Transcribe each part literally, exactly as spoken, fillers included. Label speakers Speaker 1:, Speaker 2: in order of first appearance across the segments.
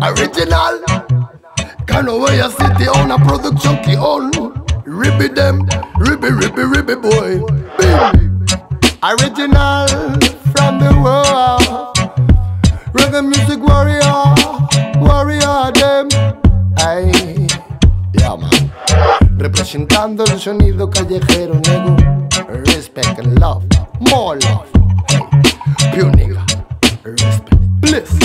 Speaker 1: Original. Canaway City on a production key on. Ribby them, ribby, ribby, ribby boy. Baby. Original from the world. Reggae music warrior, warrior them. Ay, yeah man. Representando el sonido callejero, nego. Respect and love, more love. Hey, pure nigga. Respect, bliss.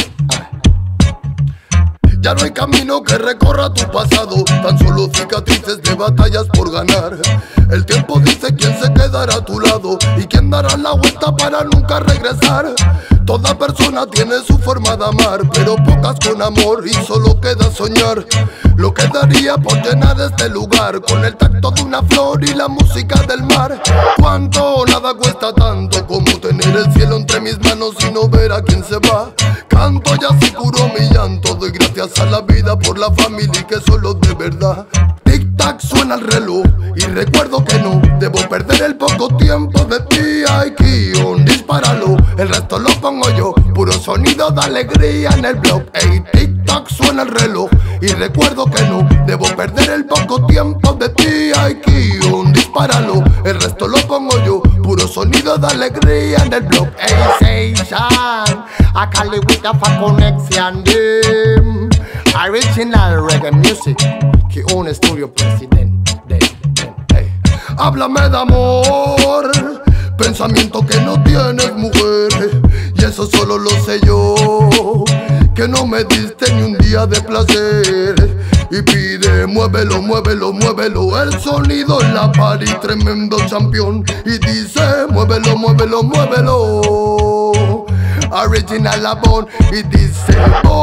Speaker 1: Ya no hay camino que recorra tu pasado, tan solo cicatrices de batallas por ganar. El tiempo dice quién se quedará a tu lado y quién dará la vuelta para nunca regresar. Toda persona tiene su forma de amar, pero pocas con amor y solo queda soñar. Lo que daría por llenar este lugar con el tacto de una flor y la música del mar. Cuánto nada cuesta tanto como tener el cielo entre mis manos y no ver a quién se va. Canto y así curo mi llanto, doy gracias a la vida por la familia y que solo de verdad. Tic tac suena el reloj y recuerdo que no debo perder el poco tiempo de ti. Ay, Kion, dispáralo, el resto lo pongo yo. Puro sonido de alegría en el blog. Ey, tic tac suena el reloj y recuerdo que no debo perder el poco tiempo de ti. Ay, Kion, dispáralo, el resto lo pongo yo. Puro sonido de alegría en el blog. Ey, Seishan, I call it with a connection, them. Original reggae music, que un estudio presidente. Hey. Háblame de amor, pensamiento que no tienes mujer, y eso solo lo sé yo, que no me diste ni un día de placer. Y pide, muévelo, muévelo, muévelo, el sonido en la party, tremendo champion. Y dice, muévelo, muévelo, muévelo, original Labón. Y dice,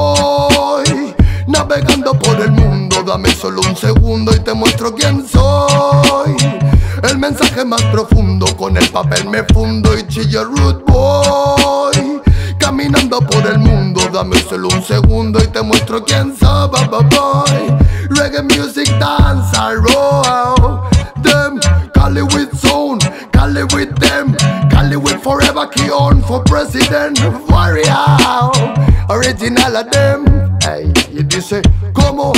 Speaker 1: voy navegando por el mundo, dame solo un segundo y te muestro quién soy. El mensaje más profundo, con el papel me fundo y chilla root boy. Caminando por el mundo, dame solo un segundo y te muestro quién soy, boy. Reggae music dance, I roll them. Cali with zone, Cali with them, Cali with forever, key on for president. Warrior, original of them. Hey, y dice, ¿cómo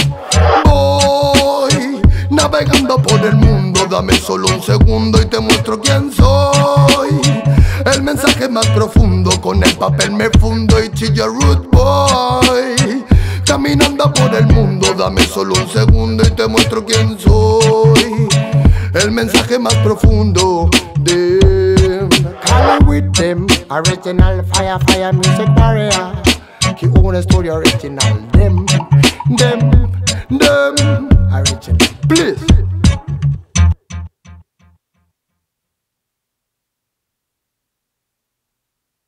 Speaker 1: voy? Navegando por el mundo, dame solo un segundo y te muestro quién soy. El mensaje más profundo, con el papel me fundo y chilla root boy. Caminando por el mundo, dame solo un segundo y te muestro quién soy. El mensaje más profundo de Cali with them, original fire, fire music warrior. Que un estudio original, them, them, them, original, please.